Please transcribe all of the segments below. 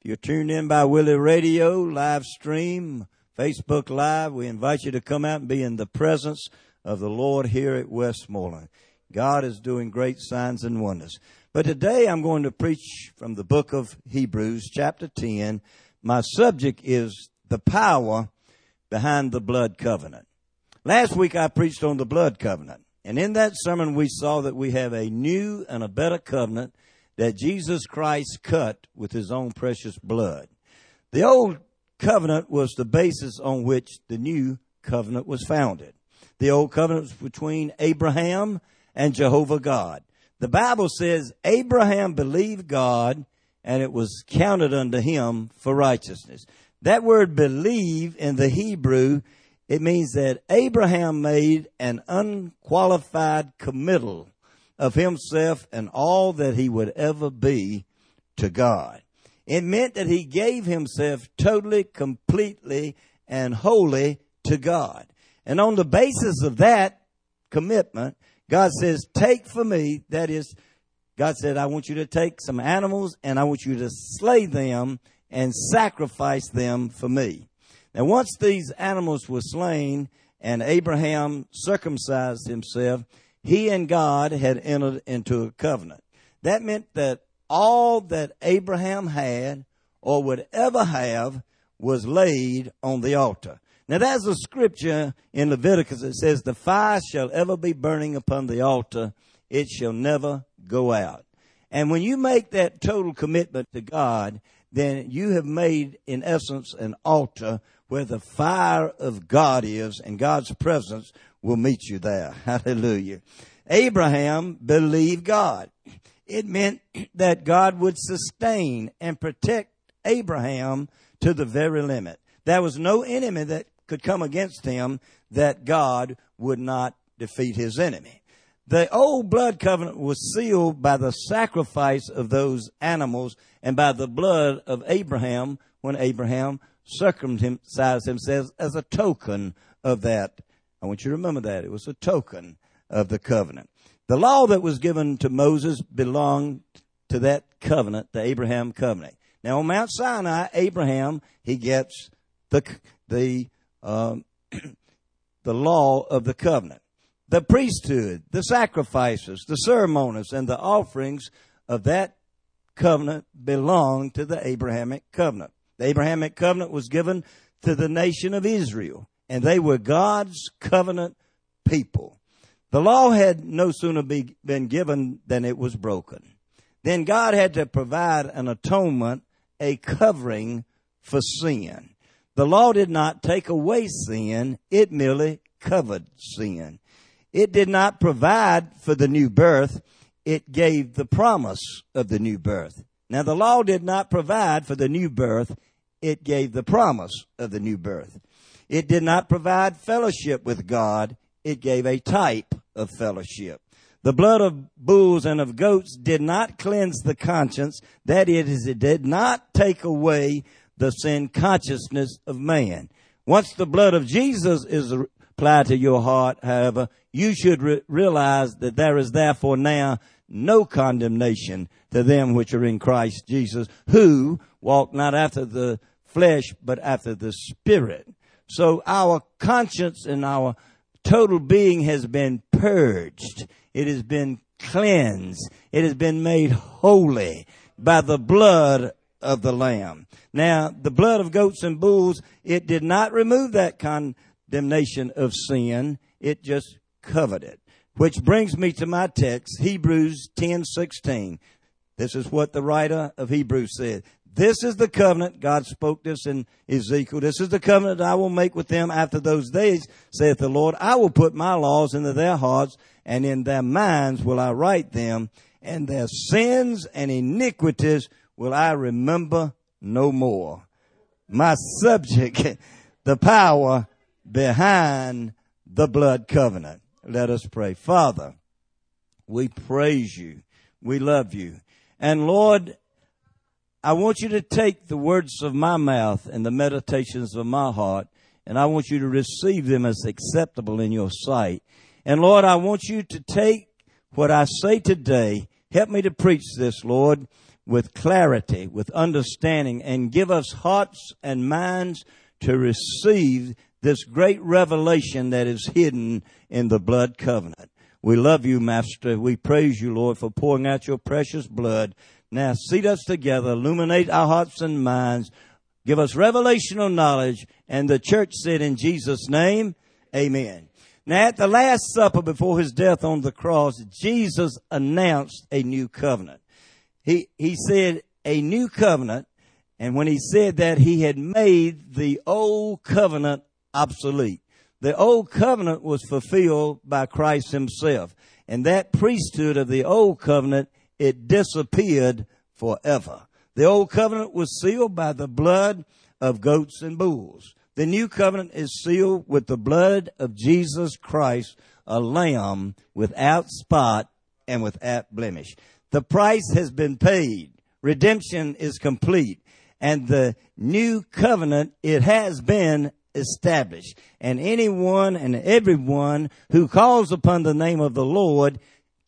You're tuned in by Willie Radio, live stream, Facebook Live. We invite you to come out and be in the presence of the Lord here at Westmoreland. God is doing great signs and wonders. But today I'm going to preach from the book of Hebrews, chapter 10. My subject is the power behind the blood covenant. Last week I preached on the blood covenant. And in that sermon we saw that we have a new and a better covenant that Jesus Christ cut with his own precious blood. The old covenant was the basis on which the new covenant was founded. The old covenant was between Abraham and Jehovah God. The Bible says Abraham believed God and it was counted unto him for righteousness. That word believe in the Hebrew, it means that Abraham made an unqualified committal of himself and all that he would ever be to God. It meant that he gave himself totally, completely, and wholly to God. And on the basis of that commitment, God says, take for me, that is, God said, I want you to take some animals and I want you to slay them and sacrifice them for me. Now, once these animals were slain and Abraham circumcised himself, he and God had entered into a covenant. That meant that all that Abraham had or would ever have was laid on the altar. Now, there's a scripture in Leviticus that says, the fire shall ever be burning upon the altar. It shall never go out. And when you make that total commitment to God, then you have made, in essence, an altar where the fire of God is and God's presence will meet you there. Hallelujah. Abraham believed God. It meant that God would sustain and protect Abraham to the very limit. There was no enemy that could come against him that God would not defeat his enemy. The old blood covenant was sealed by the sacrifice of those animals and by the blood of Abraham when Abraham circumcised himself as a token of that. I want you to remember that. It was a token of the covenant. The law that was given to Moses belonged to that covenant, the Abraham covenant. Now on Mount Sinai, Abraham, he gets the law of the covenant. The priesthood, the sacrifices, the ceremonies, and the offerings of that covenant belong to the Abrahamic covenant. The Abrahamic covenant was given to the nation of Israel, and they were God's covenant people. The law had no sooner been given than it was broken. Then God had to provide an atonement, a covering for sin. The law did not take away sin, it merely covered sin. It did not provide for the new birth, it gave the promise of the new birth. Now the law did not provide for the new birth, it gave the promise of the new birth. It did not provide fellowship with God, it gave a type of fellowship. The blood of bulls and of goats did not cleanse the conscience, that is, it did not take away the sin consciousness of man. Once the blood of Jesus is applied to your heart, however, you should realize that there is therefore now no condemnation to them which are in Christ Jesus, who walk not after the flesh, but after the Spirit. So our conscience and our total being has been purged. It has been cleansed. It has been made holy by the blood of the Lamb. Now, the blood of goats and bulls, it did not remove that condemnation of sin. It just covered it. Which brings me to my text, Hebrews 10:16. This is what the writer of Hebrews said. This is the covenant, God spoke this in Ezekiel, this is the covenant I will make with them after those days, saith the Lord. I will put my laws into their hearts, and in their minds will I write them, and their sins and iniquities will I remember no more. My subject, the power behind the blood covenant. Let us pray. Father, we praise you. We love you. And Lord, I want you to take the words of my mouth and the meditations of my heart, and I want you to receive them as acceptable in your sight. And Lord, I want you to take what I say today. Help me to preach this, Lord, with clarity, with understanding, and give us hearts and minds to receive this great revelation that is hidden in the blood covenant. We love you, Master. We praise you, Lord, for pouring out your precious blood. Now seat us together, illuminate our hearts and minds, give us revelational knowledge, and the church said in Jesus' name, amen. Now at the Last Supper before his death on the cross, Jesus announced a new covenant. He said a new covenant, and when he said that, he had made the old covenant obsolete. The old covenant was fulfilled by Christ himself. And that priesthood of the old covenant, it disappeared forever. The old covenant was sealed by the blood of goats and bulls. The new covenant is sealed with the blood of Jesus Christ, a lamb without spot and without blemish. The price has been paid. Redemption is complete. And the new covenant, it has been established. And anyone and everyone who calls upon the name of the Lord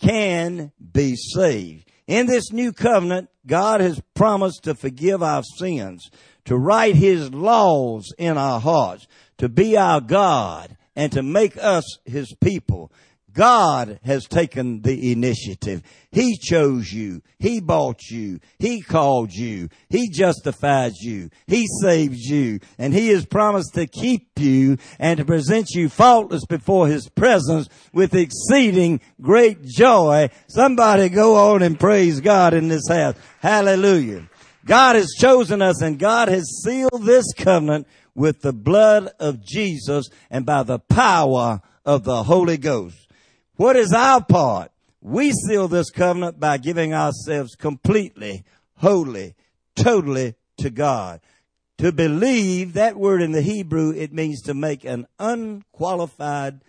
can be saved. In this new covenant, God has promised to forgive our sins, to write his laws in our hearts, to be our God, and to make us his people. God has taken the initiative. He chose you. He bought you. He called you. He justified you. He saved you. And he has promised to keep you and to present you faultless before his presence with exceeding great joy. Somebody go on and praise God in this house. Hallelujah. God has chosen us, and God has sealed this covenant with the blood of Jesus and by the power of the Holy Ghost. What is our part? We seal this covenant by giving ourselves completely, wholly, totally to God. To believe, that word in the Hebrew, it means to make an unqualified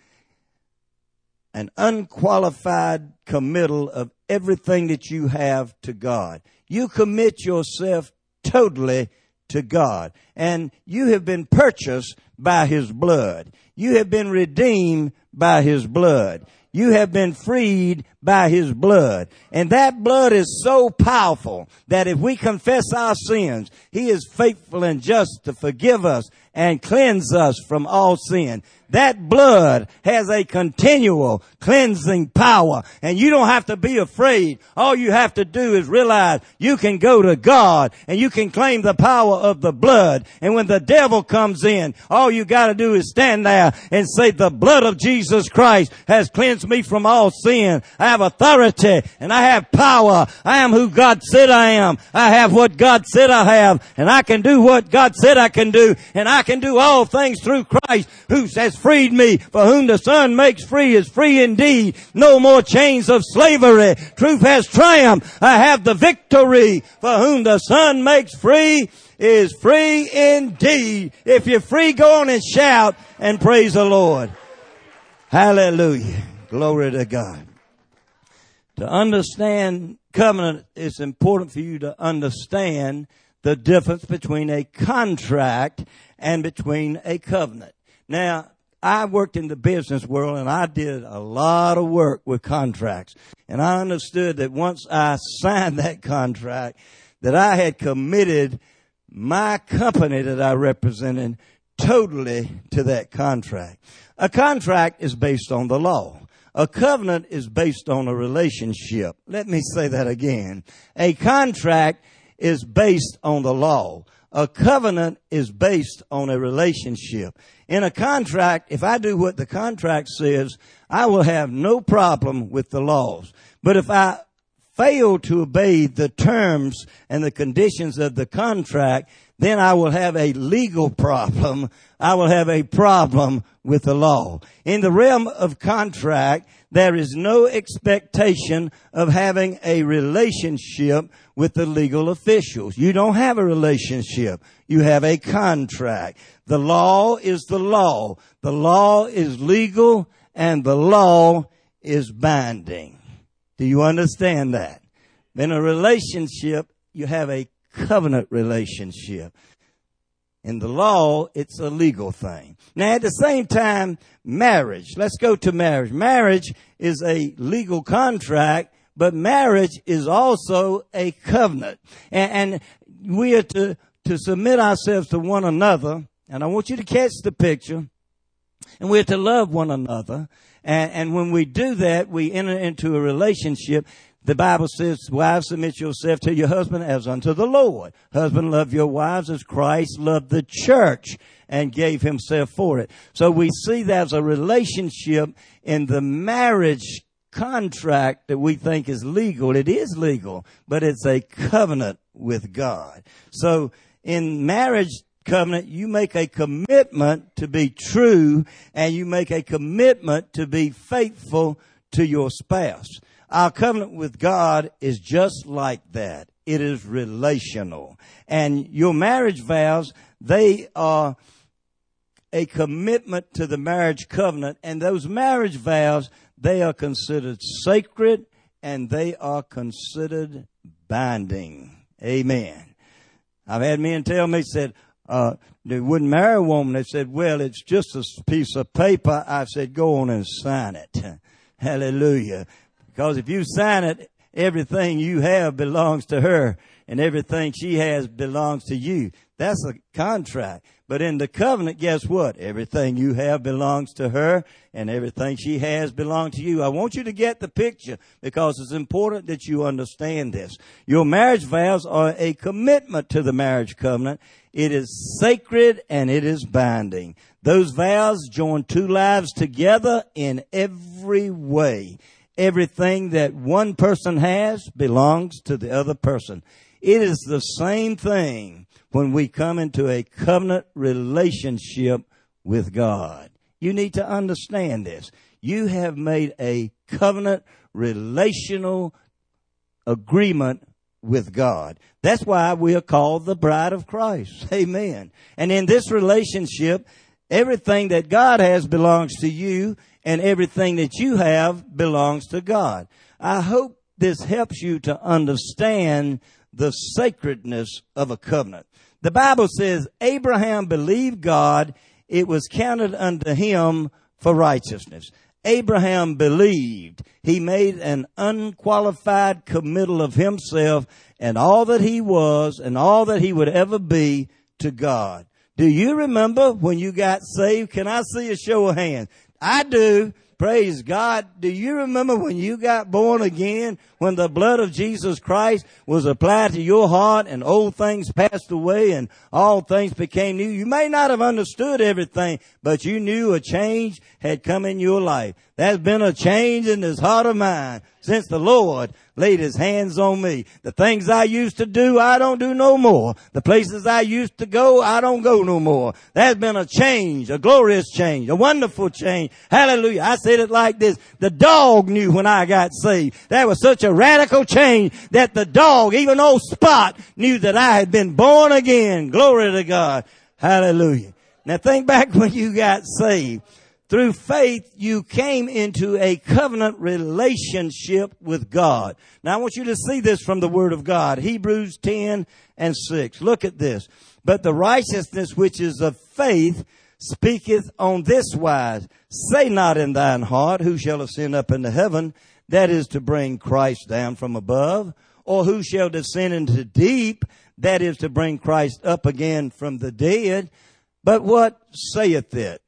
committal of everything that you have to God. You commit yourself totally to God. And you have been purchased by his blood. You have been redeemed by his blood. You have been freed by his blood. And that blood is so powerful that if we confess our sins, he is faithful and just to forgive us and cleanse us from all sin. That blood has a continual cleansing power, and you don't have to be afraid. All you have to do is realize you can go to God and you can claim the power of the blood. And when the devil comes in, all you got to do is stand there and say, the blood of Jesus Christ has cleansed me from all sin. I have authority and I have power. I am who God said I am. I have what God said I have, and I can do what God said I can do, and I can do all things through Christ who has freed me. For whom the Son makes free is free indeed. No more chains of slavery. Truth has triumphed. I have the victory. For whom the Son makes free is free indeed. If you're free, go on and shout and praise the Lord. Hallelujah. Glory to God. To understand covenant, it's important for you to understand the difference between a contract and between a covenant. Now, I worked in the business world, and I did a lot of work with contracts. And I understood that once I signed that contract, that I had committed my company that I represented totally to that contract. A contract is based on the law. A covenant is based on a relationship. Let me say that again. A contract is based on the law. A covenant is based on a relationship. In a contract, if I do what the contract says, I will have no problem with the laws. But if I fail to obey the terms and the conditions of the contract, then I will have a legal problem. I will have a problem with the law. In the realm of contract, there is no expectation of having a relationship with the legal officials. You don't have a relationship. You have a contract. The law is the law. The law is legal, and the law is binding. Do you understand that? In a relationship, you have a covenant relationship. In the law, it's a legal thing. Now, at the same time, marriage. Let's go to marriage. Marriage is a legal contract, but marriage is also a covenant. And we are to submit ourselves to one another. And I want you to catch the picture. And we're to love one another. And when we do that, we enter into a relationship. The Bible says, wives, submit yourself to your husband as unto the Lord. Husband, love your wives as Christ loved the church and gave himself for it. So we see there's a relationship in the marriage contract that we think is legal. It is legal, but it's a covenant with God. So in marriage covenant, you make a commitment to be true, and you make a commitment to be faithful to your spouse. Our covenant with God is just like that. It is relational. And your marriage vows, they are a commitment to the marriage covenant. And those marriage vows, they are considered sacred and they are considered binding. Amen. I've had men tell me, said, they wouldn't marry a woman. They said, well, it's just a piece of paper. I said, go on and sign it. Hallelujah. Because if you sign it, everything you have belongs to her, and everything she has belongs to you. That's a contract. But in the covenant, guess what? Everything you have belongs to her, and everything she has belongs to you. I want you to get the picture, because it's important that you understand this. Your marriage vows are a commitment to the marriage covenant. It is sacred and it is binding. Those vows join two lives together in every way. Everything that one person has belongs to the other person. It is the same thing when we come into a covenant relationship with God. You need to understand this. You have made a covenant relational agreement with God. That's why we are called the bride of Christ. Amen. And in this relationship, everything that God has belongs to you, and everything that you have belongs to God. I hope this helps you to understand the sacredness of a covenant. The Bible says Abraham believed God, it was counted unto him for righteousness. Abraham believed. He made an unqualified committal of himself and all that he was and all that he would ever be to God. Do you remember when you got saved? Can I see a show of hands? I do. Praise God. Do you remember when you got born again, when the blood of Jesus Christ was applied to your heart and old things passed away and all things became new? You may not have understood everything, but you knew a change had come in your life. There's been a change in this heart of mine since the Lord laid his hands on me. The things I used to do, I don't do no more. The places I used to go, I don't go no more. There's been a change, a glorious change, a wonderful change. Hallelujah. I said it like this. The dog knew when I got saved. That was such a radical change that the dog, even old Spot, knew that I had been born again. Glory to God. Hallelujah. Now think back when you got saved. Through faith, you came into a covenant relationship with God. Now, I want you to see this from the Word of God. Hebrews 10:6. Look at this. But the righteousness which is of faith speaketh on this wise. Say not in thine heart, who shall ascend up into heaven? That is to bring Christ down from above. Or who shall descend into deep? That is to bring Christ up again from the dead. But saith it?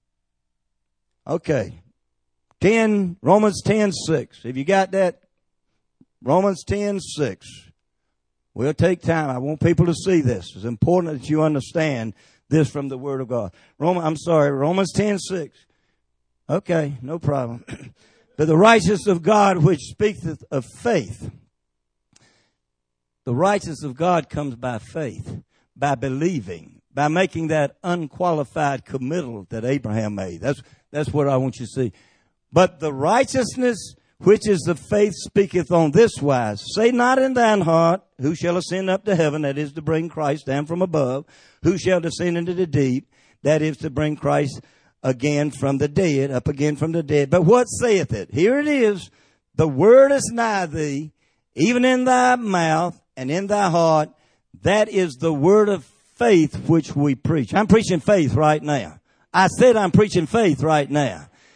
Okay. Romans 10:6. Have you got that? Romans 10:6. We'll take time. I want people to see this. It's important that you understand this from the Word of God. Romans 10:6. Okay, no problem. But the righteousness of God which speaketh of faith. The righteousness of God comes by faith, by believing, by making that unqualified committal that Abraham made. That's what I want you to see. But the righteousness which is of faith speaketh on this wise. Say not in thine heart, who shall ascend up to heaven, that is to bring Christ down from above. Who shall descend into the deep, that is to bring Christ again from the dead, up again from the dead. But what saith it? Here it is. The word is nigh thee, even in thy mouth and in thy heart. That is the word of faith which we preach. I'm preaching faith right now. I said I'm preaching faith right now.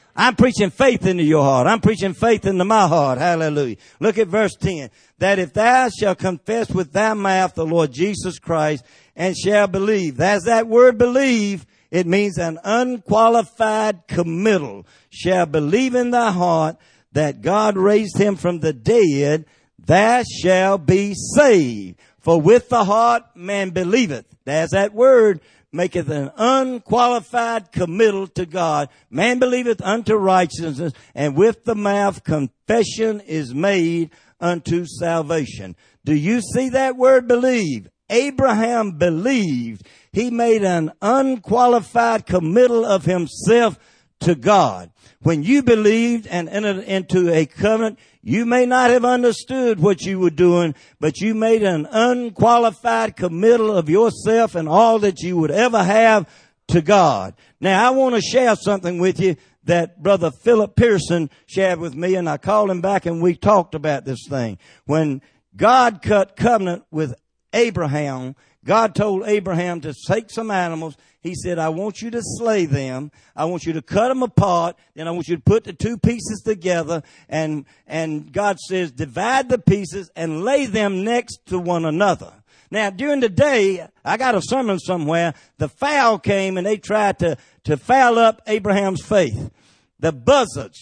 I'm preaching faith into your heart. I'm preaching faith into my heart. Hallelujah. Look at verse 10. That if thou shalt confess with thy mouth the Lord Jesus Christ and shall believe. That's that word believe. It means an unqualified committal. Shall believe in thy heart that God raised him from the dead, thou shalt be saved. For with the heart man believeth. There's that word. Maketh an unqualified committal to God. Man believeth unto righteousness, and with the mouth confession is made unto salvation. Do you see that word believe? Abraham believed. He made an unqualified committal of himself to God. When you believed and entered into a covenant, you may not have understood what you were doing, but you made an unqualified committal of yourself and all that you would ever have to God. Now, I want to share something with you that Brother Philip Pearson shared with me, and I called him back and we talked about this thing. When God cut covenant with Abraham, God told Abraham to take some animals. He said, I want you to slay them. I want you to cut them apart. Then I want you to put the two pieces together. And God says, divide the pieces and lay them next to one another. Now, during the day, I got a sermon somewhere. The fowl came and they tried to foul up Abraham's faith. The buzzards,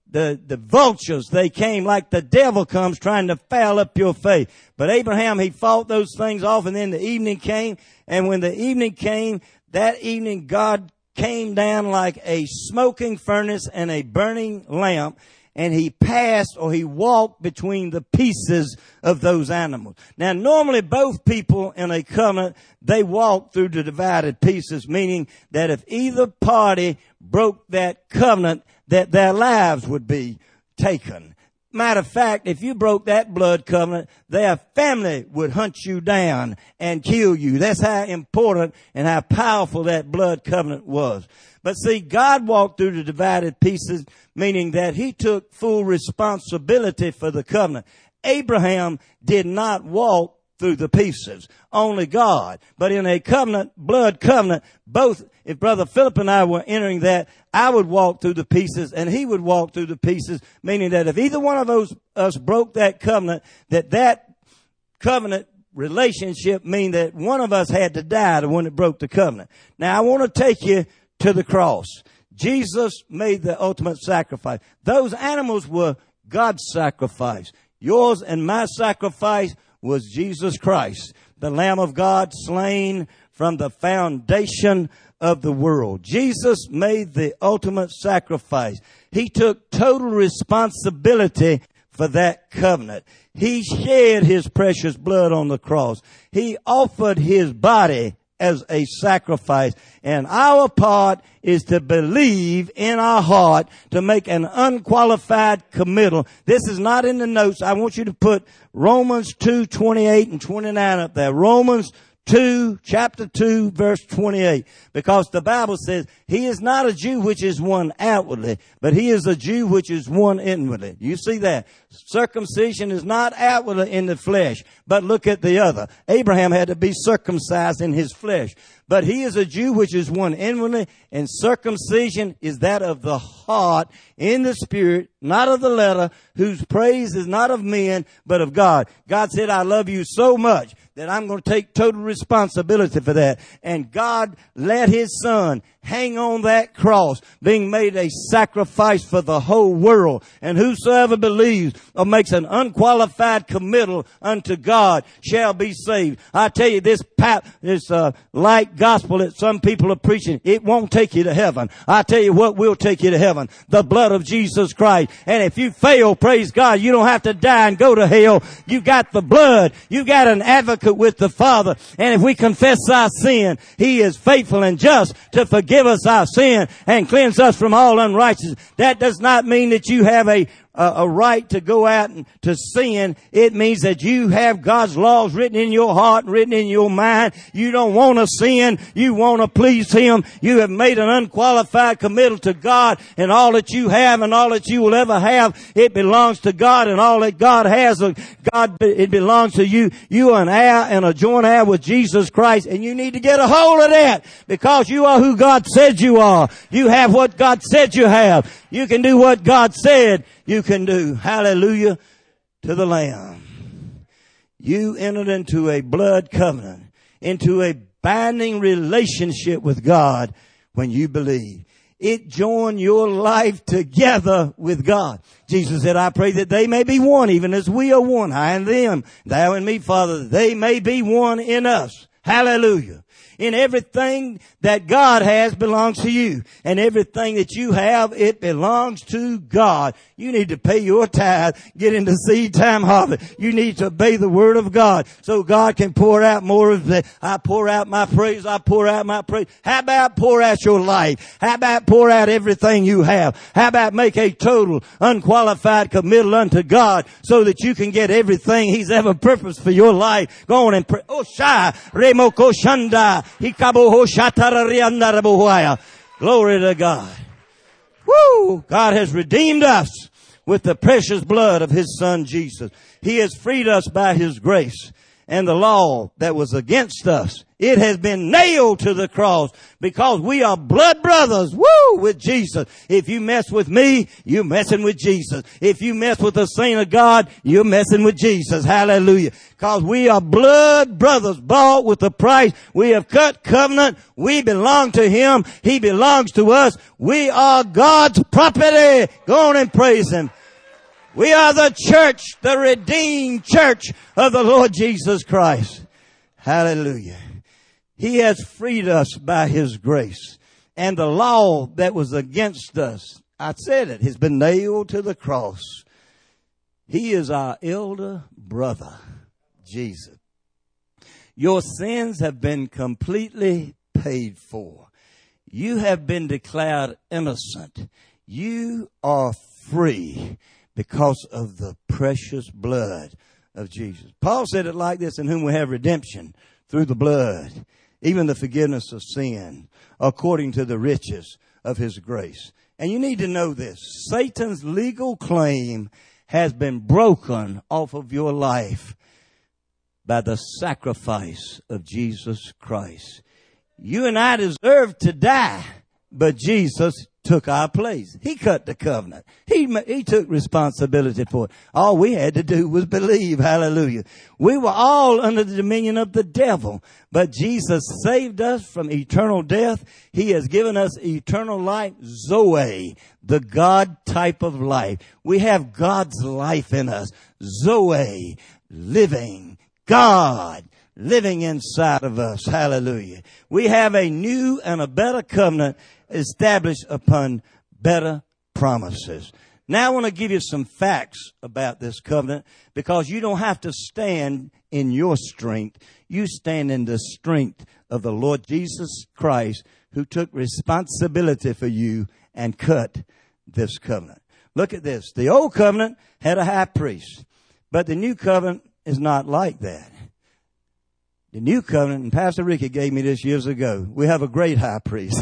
the vultures, they came like the devil comes trying to foul up your faith. But Abraham, he fought those things off, and then the evening came. And when the evening came, that evening God came down like a smoking furnace and a burning lamp, and he passed or he walked between the pieces of those animals. Now, normally both people in a covenant, they walk through the divided pieces, meaning that if either party broke that covenant, that their lives would be taken. Matter of fact, if you broke that blood covenant, their family would hunt you down and kill you. That's how important and how powerful that blood covenant was. But see, God walked through the divided pieces, meaning that he took full responsibility for the covenant. Abraham did not walk through the pieces. Only God. But in a covenant, blood covenant, both, if Brother Philip and I were entering that, I would walk through the pieces and he would walk through the pieces, meaning that if either one of us broke that covenant, that covenant relationship mean that one of us had to die, the one that broke the covenant. Now, I want to take you to the cross. Jesus made the ultimate sacrifice. Those animals were God's sacrifice. Yours and my sacrifice was Jesus Christ, the Lamb of God slain from the foundation of the world. Jesus made the ultimate sacrifice. He took total responsibility for that covenant. He shed his precious blood on the cross. He offered his body as a sacrifice. And our part is to believe in our heart, to make an unqualified committal. This is not in the notes. I want you to put Romans 2:28 and 29 up there. Romans 2, chapter 2, verse 28. Because the Bible says, he is not a Jew which is one outwardly, but he is a Jew which is one inwardly. You see that? Circumcision is not outwardly in the flesh, but look at the other. Abraham had to be circumcised in his flesh. But he is a Jew which is one inwardly, and circumcision is that of the heart in the spirit, not of the letter, whose praise is not of men, but of God. God said, I love you so much that I'm going to take total responsibility for that. And God let his son hang on that cross, being made a sacrifice for the whole world. And whosoever believes or makes an unqualified committal unto God shall be saved. I tell you, this light gospel that some people are preaching, it won't take you to heaven. I tell you what will take you to heaven: the blood of Jesus Christ. And if you fail, praise God, you don't have to die and go to hell. You got the blood. You got an advocate with the Father. And if we confess our sin, he is faithful and just to forgive us our sin and cleanse us from all unrighteousness. That does not mean that you have a a right to go out and to sin. It means that you have God's laws written in your heart and written in your mind. You don't want to sin. You want to please Him. You have made an unqualified committal to God, and all that you have and all that you will ever have, it belongs to God, and all that God has, it belongs to you. You are an heir and a joint heir with Jesus Christ, and you need to get a hold of that, because you are who God said you are. You have what God said you have. You can do what God said you can do. Hallelujah to the Lamb. You entered into a blood covenant, into a binding relationship with God when you believe. It joined your life together with God. Jesus said, I pray that they may be one, even as we are one, I and them, thou and me, Father, that they may be one in us. Hallelujah. In everything that God has belongs to you. And everything that you have, it belongs to God. You need to pay your tithe, get into seed time harvest. You need to obey the word of God so God can pour out more of that. I pour out my praise. I pour out my praise. How about pour out your life? How about pour out everything you have? How about make a total, unqualified committal unto God so that you can get everything He's ever purposed for your life? Go on and pray. Oh, Shai, Remoko Shanda. Glory to God. Woo! God has redeemed us with the precious blood of His Son Jesus. He has freed us by His grace. And the law that was against us, it has been nailed to the cross, because we are blood brothers, with Jesus. If you mess with me, you're messing with Jesus. If you mess with the saint of God, you're messing with Jesus. Hallelujah. Because we are blood brothers, bought with a price. We have cut covenant. We belong to Him. He belongs to us. We are God's property. Go on and praise Him. We are the church, the redeemed church of the Lord Jesus Christ. Hallelujah. He has freed us by His grace. And the law that was against us, I said it, has been nailed to the cross. He is our elder brother, Jesus. Your sins have been completely paid for. You have been declared innocent. You are free because of the precious blood of Jesus. Paul said it like this, in whom we have redemption through the blood, even the forgiveness of sin, according to the riches of His grace. And you need to know this. Satan's legal claim has been broken off of your life by the sacrifice of Jesus Christ. You and I deserve to die, but Jesus took our place. He cut the covenant. He took responsibility for it. All we had to do was believe. Hallelujah. We were all under the dominion of the devil, but Jesus saved us from eternal death. He has given us eternal life, Zoe, the God type of life. We have God's life in us, Zoe, living God, living inside of us. Hallelujah. We have a new and a better covenant established upon better promises. Now I want to give you some facts about this covenant, because you don't have to stand in your strength. You stand in the strength of the Lord Jesus Christ, who took responsibility for you and cut this covenant. Look at this. The old covenant had a high priest, but the new covenant is not like that. The new covenant, and Pastor Ricky gave me this years ago, we have a great high priest.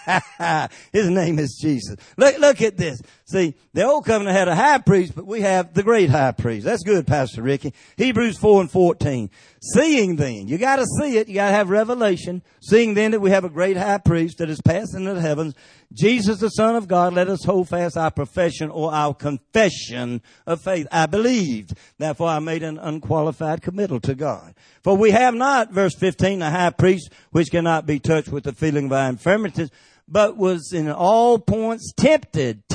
His name is Jesus. Look at this. See, the old covenant had a high priest, but we have the great high priest. That's good, Pastor Ricky. Hebrews 4:14. Seeing then, you got to see it. You got to have revelation. Seeing then that we have a great high priest that is passed into the heavens, Jesus, the Son of God, let us hold fast our profession, or our confession of faith. I believed. Therefore, I made an unqualified committal to God. For we have not, verse 15, a high priest which cannot be touched with the feeling of our infirmities, but was in all points tempted,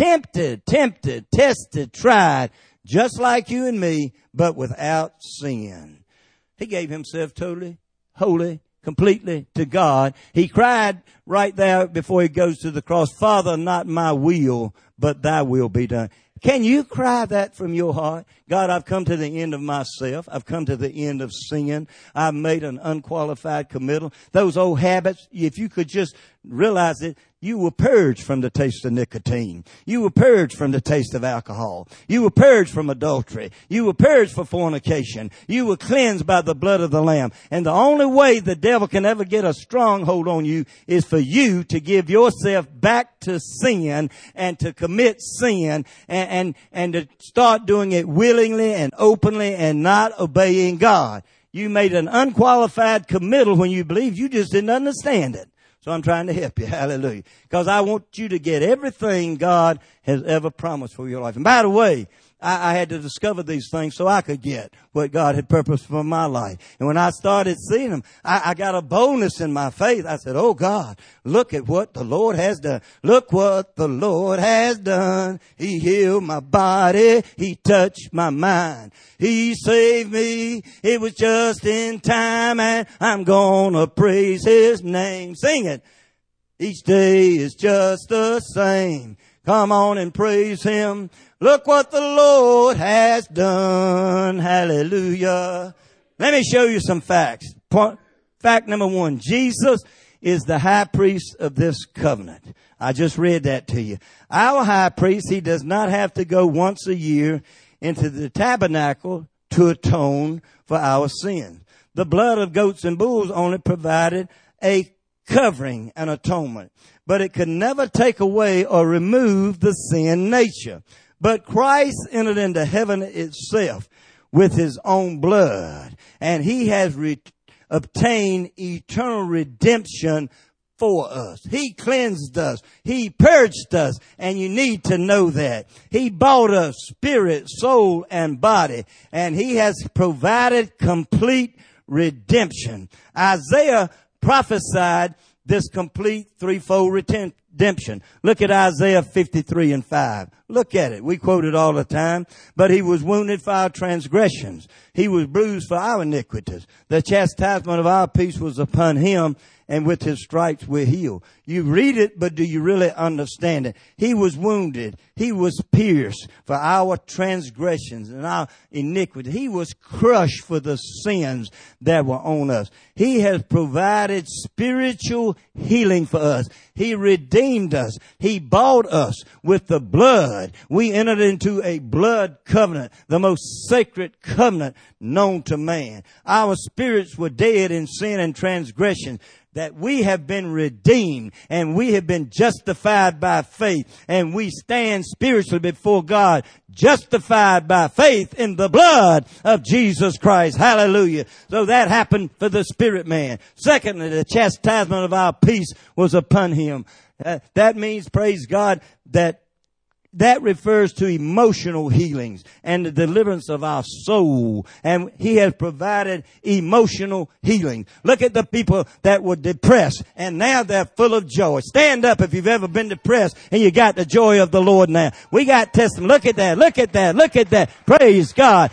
tested, tried, just like you and me, but without sin. He gave Himself totally, wholly, completely to God. He cried right there before He goes to the cross, Father, not my will, but Thy will be done. Can you cry that from your heart? God, I've come to the end of myself. I've come to the end of sin. I've made an unqualified committal. Those old habits, if you could just realize it, you were purged from the taste of nicotine. You were purged from the taste of alcohol. You were purged from adultery. You were purged for fornication. You were cleansed by the blood of the Lamb. And the only way the devil can ever get a stronghold on you is for you to give yourself back to sin and to commit sin and to start doing it willingly and openly and not obeying God. You made an unqualified committal when you believed. You just didn't understand it. So I'm trying to help you. Hallelujah. Because I want you to get everything God has ever promised for your life. And by the way, I had to discover these things so I could get what God had purposed for my life. And when I started seeing them, I got a boldness in my faith. I said, oh God, look at what the Lord has done. Look what the Lord has done. He healed my body. He touched my mind. He saved me. It was just in time, and I'm gonna praise His name. Sing it. Each day is just the same. Come on and praise Him. Look what the Lord has done. Hallelujah. Let me show you some facts. Fact number 1, Jesus is the high priest of this covenant. I just read that to you. Our high priest, he does not have to go once a year into the tabernacle to atone for our sins. The blood of goats and bulls only provided a covering, an atonement, but it could never take away or remove the sin nature. But Christ entered into heaven itself with His own blood, and He has obtained eternal redemption for us. He cleansed us. He purged us, and you need to know that. He bought us spirit, soul, and body, and He has provided complete redemption. Isaiah prophesied this complete threefold redemption. Look at Isaiah 53:5. Look at it. We quote it all the time. But He was wounded for our transgressions. He was bruised for our iniquities. The chastisement of our peace was upon Him, and with His stripes we're healed. You read it, but do you really understand it? He was wounded. He was pierced for our transgressions and our iniquity. He was crushed for the sins that were on us. He has provided spiritual healing for us. He redeemed us. He bought us with the blood. We entered into a blood covenant, the most sacred covenant known to man. Our spirits were dead in sin and transgression, that we have been redeemed and we have been justified by faith, and we stand spiritually before God justified by faith in the blood of Jesus Christ. Hallelujah. So that happened for the spirit man. Secondly, the chastisement of our peace was upon Him. That means, praise God, that refers to emotional healings and the deliverance of our soul. And He has provided emotional healing. Look at the people that were depressed, and now they're full of joy. Stand up if you've ever been depressed and you got the joy of the Lord now. We got testimony. Look at that. Look at that. Look at that. Praise God.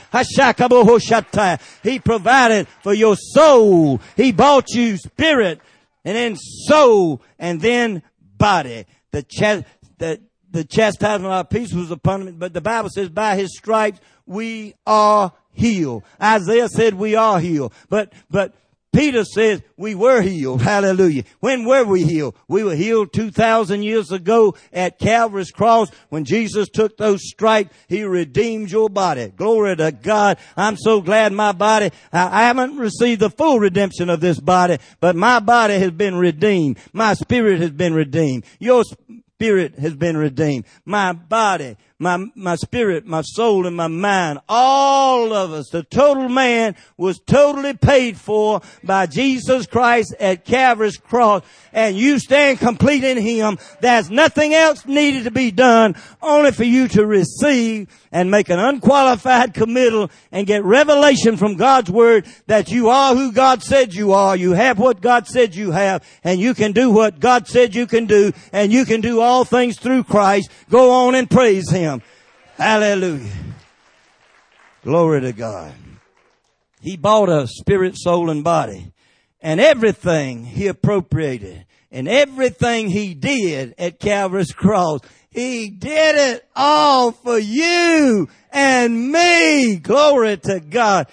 He provided for your soul. He bought you spirit, and then soul, and then body. The chastisement of our peace was upon Him, but the Bible says by His stripes we are healed. Isaiah said we are healed, but Peter says we were healed. Hallelujah. When were we healed? We were healed 2,000 years ago at Calvary's cross. When Jesus took those stripes, He redeemed your body. Glory to God. I'm so glad my body, I haven't received the full redemption of this body, but my body has been redeemed. My spirit has been redeemed. Your spirit has been redeemed. My body, my spirit, my soul, and my mind, all of us, the total man was totally paid for by Jesus Christ at Calvary's cross, and you stand complete in Him. There's nothing else needed to be done, only for you to receive and make an unqualified committal and get revelation from God's Word that you are who God said you are. You have what God said you have, and you can do what God said you can do, and you can do all things through Christ. Go on and praise Him. Hallelujah. Glory to God. He bought us spirit, soul, and body. And everything He appropriated, and everything He did at Calvary's cross, He did it all for you and me. Glory to God.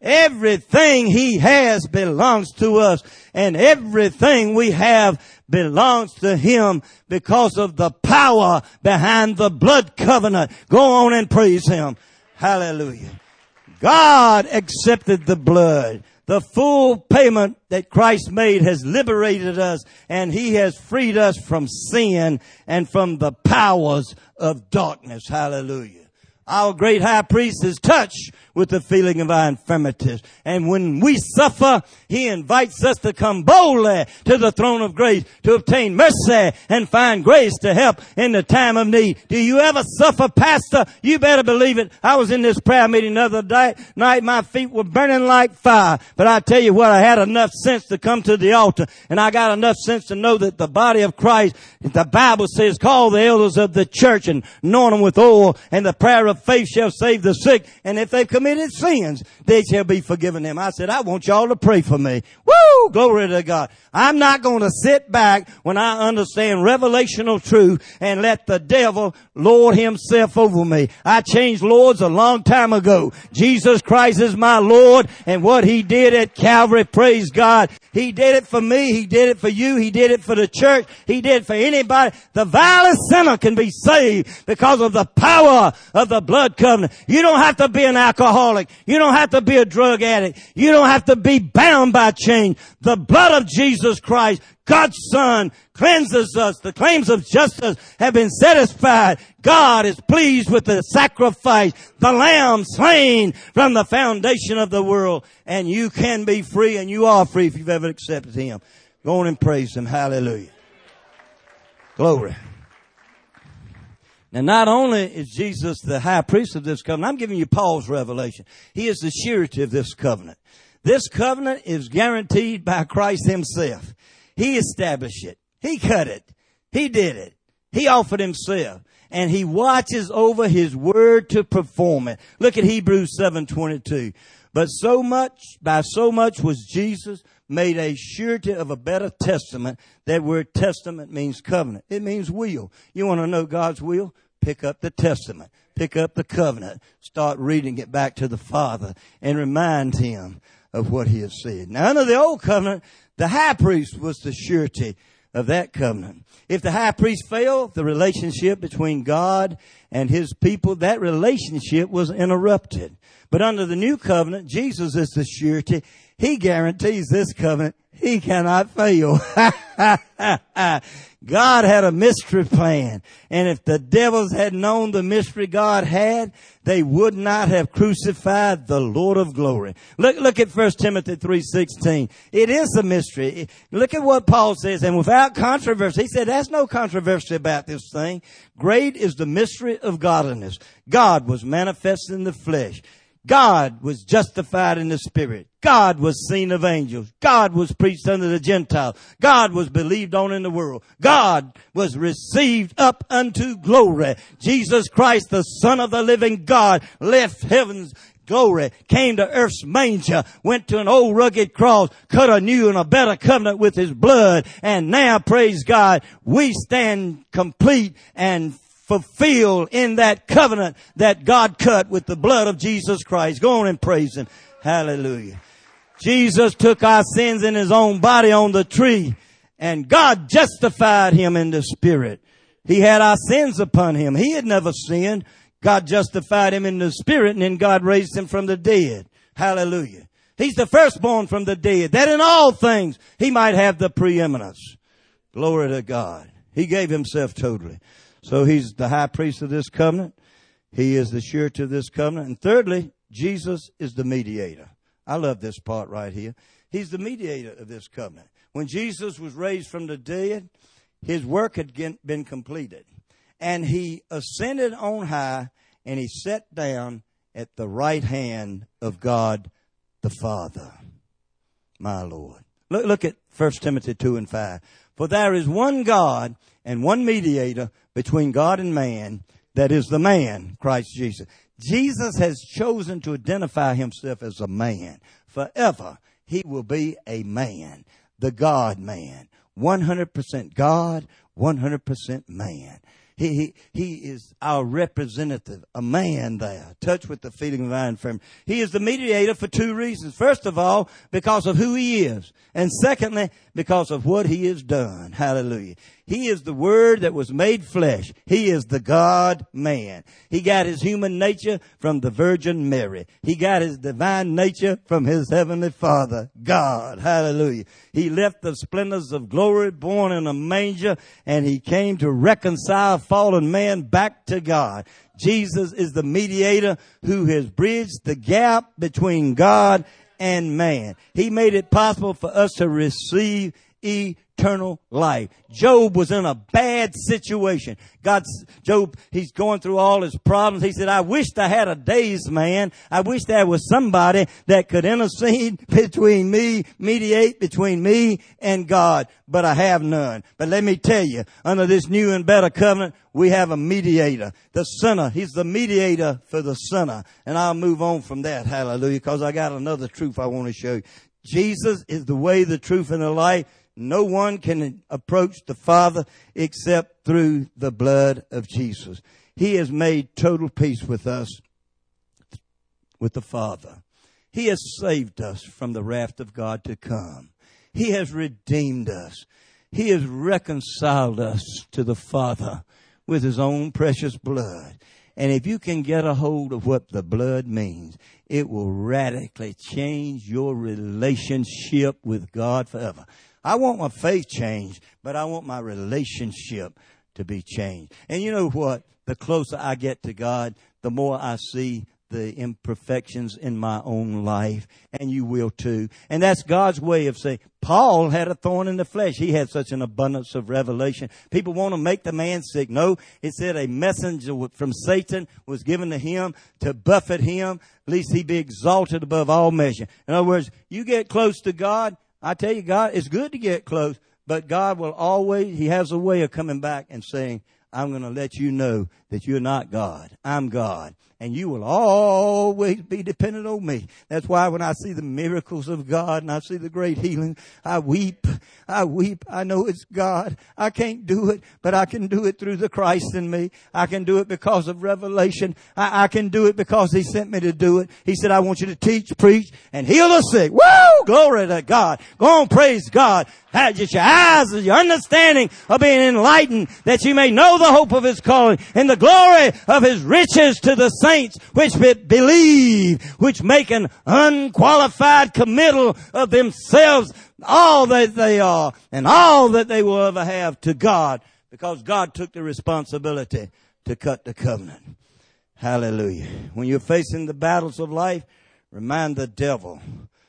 Everything He has belongs to us, and everything we have belongs to Him because of the power behind the blood covenant. Go on and praise Him. Hallelujah. God accepted the blood. The full payment that Christ made has liberated us, and He has freed us from sin and from the powers of darkness. Hallelujah. Our great high priest is touched with the feeling of our infirmities. And when we suffer, He invites us to come boldly to the throne of grace to obtain mercy and find grace to help in the time of need. Do you ever suffer, Pastor? You better believe it. I was in this prayer meeting the other night. My feet were burning like fire. But I tell you what, I had enough sense to come to the altar. And I got enough sense to know that the body of Christ, the Bible says, call the elders of the church and anoint them with oil, and the prayer of faith shall save the sick. And if they've committed sins, they shall be forgiven them. I said, I want y'all to pray for me. Woo! Glory to God. I'm not going to sit back when I understand revelational truth and let the devil lord himself over me. I changed lords a long time ago. Jesus Christ is my Lord, and what He did at Calvary, praise God. He did it for me. He did it for you. He did it for the church. He did it for anybody. The vilest sinner can be saved because of the power of the blood covenant. You don't have to be an alcoholic. You don't have to be a drug addict. You don't have to be bound by chains. The blood of Jesus Christ, God's Son, cleanses us. The claims of justice have been satisfied. God is pleased with the sacrifice, the Lamb slain from the foundation of the world. And you can be free, and you are free if you've ever accepted Him. Go on and praise Him. Hallelujah. Glory. Now, not only is Jesus the high priest of this covenant, I'm giving you Paul's revelation. He is the surety of this covenant. This covenant is guaranteed by Christ Himself. He established it. He cut it. He did it. He offered Himself. And He watches over His word to perform it. Look at Hebrews 7:22. But by so much was Jesus made a surety of a better testament. That word testament means covenant. It means will. You want to know God's will? Pick up the testament. Pick up the covenant. Start reading it back to the Father and remind Him of what He has said. Now, under the old covenant, the high priest was the surety of that covenant. If the high priest failed, the relationship between God and His people, that relationship was interrupted. But under the new covenant, Jesus is the surety. He guarantees this covenant. He cannot fail. God had a mystery plan. And if the devils had known the mystery God had, they would not have crucified the Lord of glory. Look at 1 Timothy 3:16. It is a mystery. Look at what Paul says. And without controversy, he said, there's no controversy about this thing. Great is the mystery of godliness. God was manifest in the flesh. God was justified in the Spirit. God was seen of angels. God was preached unto the Gentiles. God was believed on in the world. God was received up unto glory. Jesus Christ, the Son of the living God, left heaven's glory, came to earth's manger, went to an old rugged cross, cut a new and a better covenant with His blood, and now, praise God, we stand complete and fulfilled in that covenant that God cut with the blood of Jesus Christ. Go on and praise Him. Hallelujah. Jesus took our sins in His own body on the tree, and God justified Him in the Spirit. He had our sins upon Him. He had never sinned. God justified Him in the Spirit, and then God raised Him from the dead. Hallelujah. He's the firstborn from the dead, that in all things He might have the preeminence. Glory to God. He gave Himself totally. So He's the high priest of this covenant. He is the surety of this covenant. And thirdly, Jesus is the mediator. I love this part right here. He's the mediator of this covenant. When Jesus was raised from the dead, His work had been completed. And He ascended on high, and He sat down at the right hand of God the Father, my Lord. Look at 1 Timothy 2:5. For there is one God and one mediator between God and man, that is the man, Christ Jesus. Jesus has chosen to identify Himself as a man. Forever, He will be a man, the God-man. 100% God, 100% man. He is our representative, a man there, touched with the feeling of our infirmity. He is the mediator for two reasons. First of all, because of who he is. And secondly, because of what he has done. Hallelujah. He is the Word that was made flesh. He is the God-man. He got his human nature from the Virgin Mary. He got his divine nature from his heavenly Father, God. Hallelujah. He left the splendors of glory, born in a manger, and he came to reconcile fallen man back to God. Jesus is the mediator who has bridged the gap between God and man. He made it possible for us to receive eternal life. Job was in a bad situation. Job, he's going through all his problems. He said, I wished I had a days man. I wish there was somebody that could intercede between me, mediate between me and God, but I have none. But let me tell you, under this new and better covenant, we have a mediator, the sinner. He's the mediator for the sinner. And I'll move on from that, hallelujah, because I got another truth I want to show you. Jesus is the way, the truth, and the life. No one can approach the Father except through the blood of Jesus. He has made total peace with us, with the Father. He has saved us from the wrath of God to come. He has redeemed us. He has reconciled us to the Father with his own precious blood. And if you can get a hold of what the blood means, it will radically change your relationship with God forever. I want my faith changed, but I want my relationship to be changed. And you know what? The closer I get to God, the more I see the imperfections in my own life, and you will too. And that's God's way of saying, Paul had a thorn in the flesh. He had such an abundance of revelation. People want to make the man sick. No, it said a messenger from Satan was given to him to buffet him, lest he be exalted above all measure. In other words, you get close to God, I tell you, God, it's good to get close, but God will always, he has a way of coming back and saying, I'm going to let you know that you're not God. I'm God. And you will always be dependent on me. That's why when I see the miracles of God and I see the great healing, I weep. I weep. I know it's God. I can't do it, but I can do it through the Christ in me. I can do it because of revelation. I can do it because he sent me to do it. He said, I want you to teach, preach, and heal the sick. Woo! Glory to God. Go on, praise God. Just your eyes and your understanding of being enlightened, that you may know the hope of his calling and the glory of his riches to the saints which believe, which make an unqualified committal of themselves, all that they are and all that they will ever have to God, because God took the responsibility to cut the covenant. Hallelujah. When you're facing the battles of life, remind the devil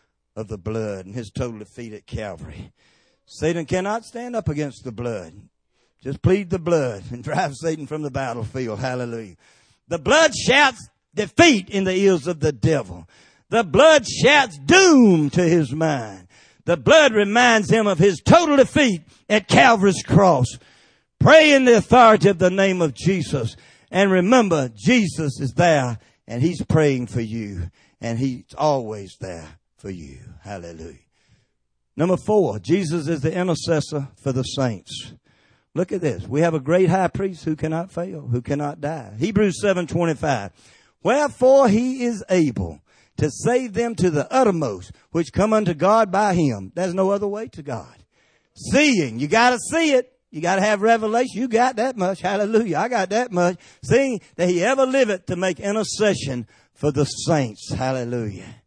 of the blood and his total defeat at Calvary. Satan cannot stand up against the blood. Just plead the blood and drive Satan from the battlefield. Hallelujah. The blood shouts defeat in the ears of the devil. The blood shouts doom to his mind. The blood reminds him of his total defeat at Calvary's cross. Pray in the authority of the name of Jesus. And remember, Jesus is there and he's praying for you. And he's always there for you. Hallelujah. Number 4, Jesus is the intercessor for the saints. Look at this. We have a great high priest who cannot fail, who cannot die. Hebrews 7:25. Wherefore he is able to save them to the uttermost, which come unto God by him. There's no other way to God. Seeing. You got to see it. You got to have revelation. You got that much. Hallelujah. I got that much. Seeing that he ever liveth to make intercession for the saints. Hallelujah.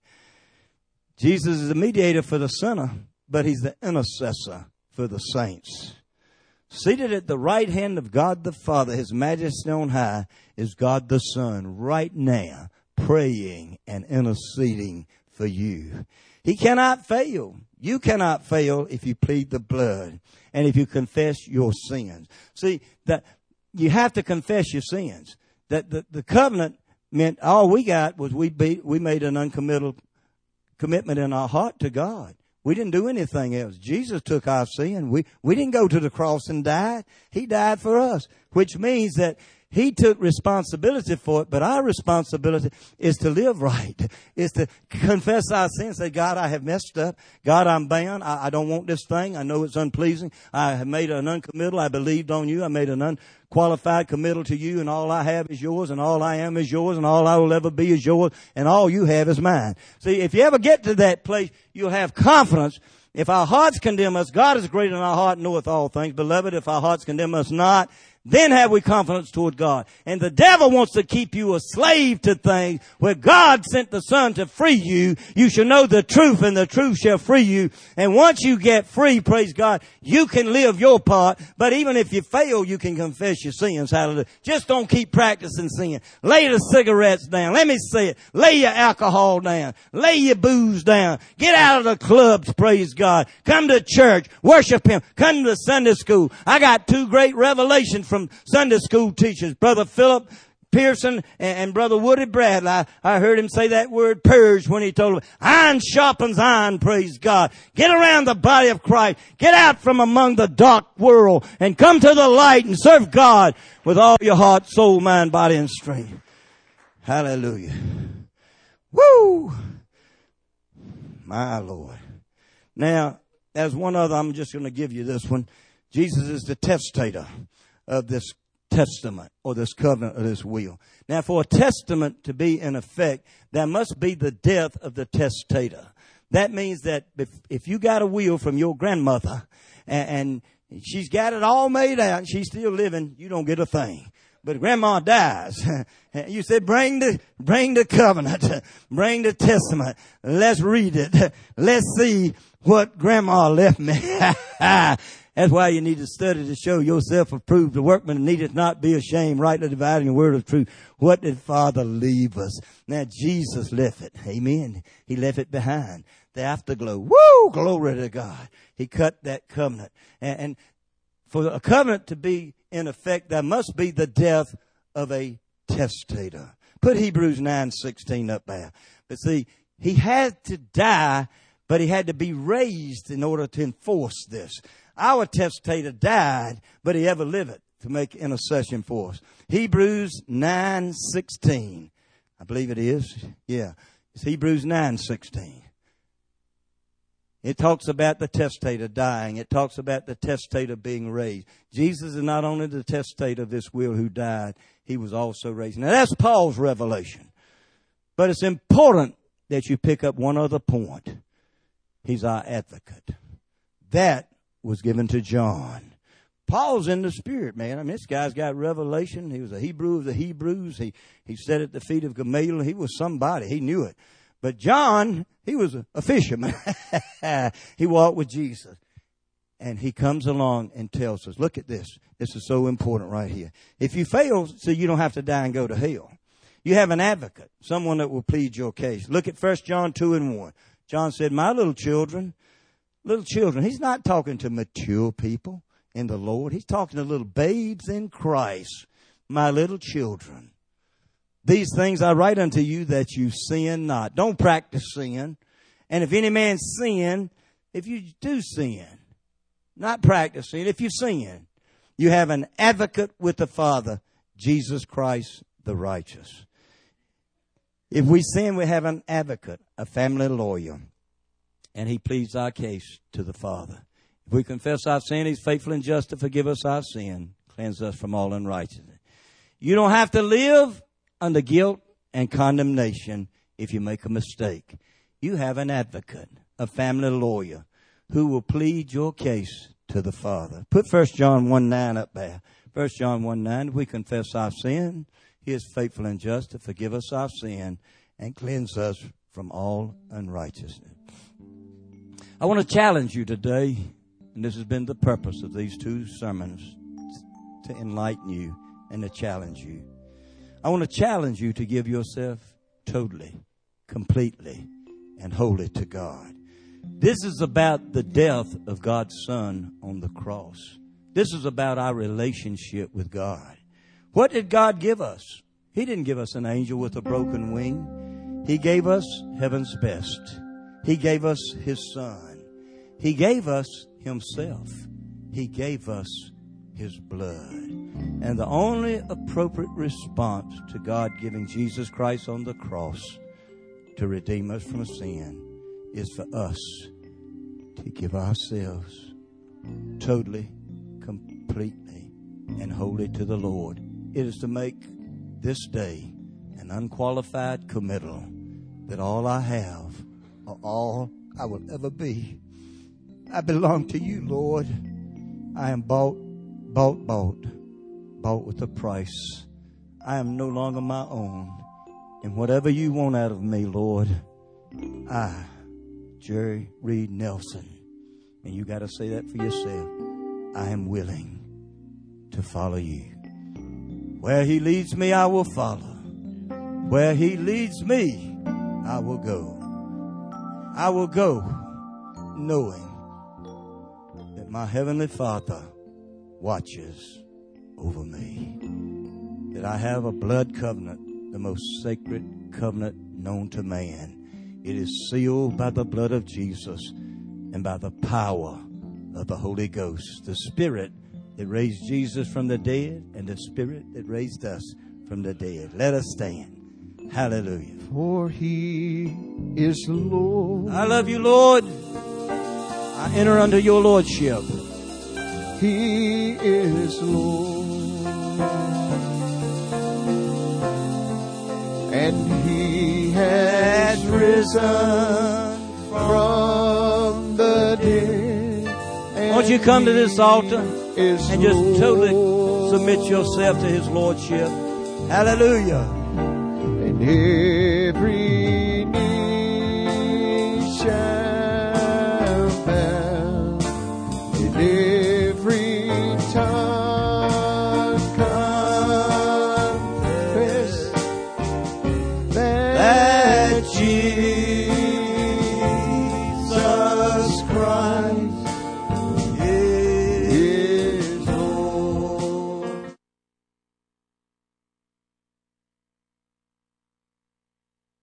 Jesus is the mediator for the sinner, but he's the intercessor for the saints. Seated at the right hand of God the Father, his majesty on high, is God the Son right now, praying and interceding for you. He cannot fail. You cannot fail if you plead the blood and if you confess your sins. See, that you have to confess your sins. That the covenant meant all we got was we made an uncommittal commitment in our heart to God. We didn't do anything else. Jesus took our sin. We didn't go to the cross and die. He died for us, which means that He took responsibility for it, but our responsibility is to live right, is to confess our sins, say, God, I have messed up. God, I'm bound. I don't want this thing. I know it's unpleasing. I have made an uncommittal. I believed on you. I made an unqualified committal to you, and all I have is yours, and all I am is yours, and all I will ever be is yours, and all you have is mine. See, if you ever get to that place, you'll have confidence. If our hearts condemn us, God is greater than our heart, knoweth all things. Beloved, if our hearts condemn us not, then have we confidence toward God. And the devil wants to keep you a slave to things where God sent the Son to free you. You shall know the truth, and the truth shall free you. And once you get free, praise God, you can live your part. But even if you fail, you can confess your sins. Hallelujah. Just don't keep practicing sin. Lay the cigarettes down. Let me say it. Lay your alcohol down. Lay your booze down. Get out of the clubs, praise God. Come to church. Worship Him. Come to Sunday school. I got two great revelations from Sunday school teachers, Brother Philip Pearson and Brother Woody Bradley. I heard him say that word purge when he told them, iron sharpens iron, praise God. Get around the body of Christ. Get out from among the dark world and come to the light and serve God with all your heart, soul, mind, body, and strength. Hallelujah. Woo! My Lord. Now, there's one other, I'm just going to give you this one. Jesus is the testator of this testament or this covenant or this will. Now, for a testament to be in effect, there must be the death of the testator. That means that if you got a will from your grandmother and she's got it all made out and she's still living, you don't get a thing. But grandma dies. You said, bring the covenant, bring the testament. Let's read it. Let's see what grandma left me. That's why you need to study to show yourself approved. The workman needeth not be ashamed, rightly dividing the word of truth. What did Father leave us? Now, Jesus left it. Amen. He left it behind. The afterglow. Woo! Glory to God. He cut that covenant. And for a covenant to be in effect, there must be the death of a testator. Put Hebrews 9:16 up there. But see, he had to die, but he had to be raised in order to enforce this. Our testator died, but he ever liveth to make intercession for us. Hebrews 9:16. I believe it is. Yeah. It's Hebrews 9:16. It talks about the testator dying. It talks about the testator being raised. Jesus is not only the testator of this will who died, he was also raised. Now that's Paul's revelation. But it's important that you pick up one other point. He's our advocate. That was given to John. Paul's in the Spirit, man. I mean, this guy's got revelation. He was a Hebrew of the Hebrews. He sat at the feet of Gamaliel. He was somebody. He knew it. But John, he was a fisherman. He walked with Jesus. And he comes along and tells us, look at this. This is so important right here. If you fail, so you don't have to die and go to hell. You have an advocate, someone that will plead your case. Look at 1 John 2:1. John said, my little children, he's not talking to mature people in the Lord. He's talking to little babes in Christ, my little children. These things I write unto you that you sin not. Don't practice sin. And if any man sin, if you do sin, not practice sin, if you sin, you have an advocate with the Father, Jesus Christ the righteous. If we sin, we have an advocate, a family lawyer, and he pleads our case to the Father. If we confess our sin, he's faithful and just to forgive us our sin, cleanse us from all unrighteousness. You don't have to live under guilt and condemnation if you make a mistake. You have an advocate, a family lawyer, who will plead your case to the Father. Put 1 John 1:9 up there. 1 John 1:9, if we confess our sin, he is faithful and just to forgive us our sin and cleanse us from all unrighteousness. I want to challenge you today, and this has been the purpose of these two sermons, to enlighten you and to challenge you. I want to challenge you to give yourself totally, completely, and wholly to God. This is about the death of God's Son on the cross. This is about our relationship with God. What did God give us? He didn't give us an angel with a broken wing. He gave us heaven's best. He gave us his Son. He gave us himself. He gave us his blood. And the only appropriate response to God giving Jesus Christ on the cross to redeem us from sin is for us to give ourselves totally, completely, and wholly to the Lord. It is to make this day an unqualified committal that all I have or all I will ever be, I belong to you, Lord. I am bought with a price. I am no longer my own. And whatever you want out of me, Lord, I, Jerry Reed Nelson, and you got to say that for yourself, I am willing to follow you. Where he leads me, I will follow. Where he leads me, I will go. I will go knowing that my Heavenly Father watches over me. That I have a blood covenant, the most sacred covenant known to man. It is sealed by the blood of Jesus and by the power of the Holy Ghost, the Spirit that raised Jesus from the dead and the Spirit that raised us from the dead. Let us stand. Hallelujah. For he is Lord. I love you, Lord. I enter under your lordship. He is Lord. And he has risen from the dead. Won't you come to this altar and just totally submit yourself to his lordship? Hallelujah. And every knee shall bow, and every